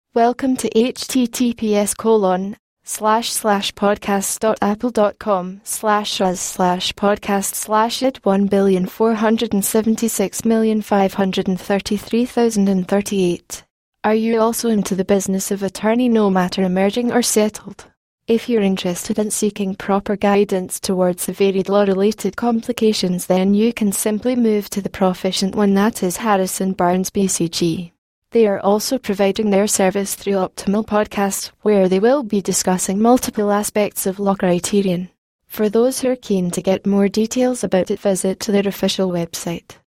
Welcome to https://podcast.apple.com/us/podcast/it1,476,533,038. Are you also into the business of attorney, no matter emerging or settled? If you're interested in seeking proper guidance towards the varied law-related complications, then you can simply move to the proficient one, that is Harrison Barnes BCG. They are also providing their service through Optimal Podcast, where they will be discussing multiple aspects of law criterion. For those who are keen to get more details about it, visit their official website.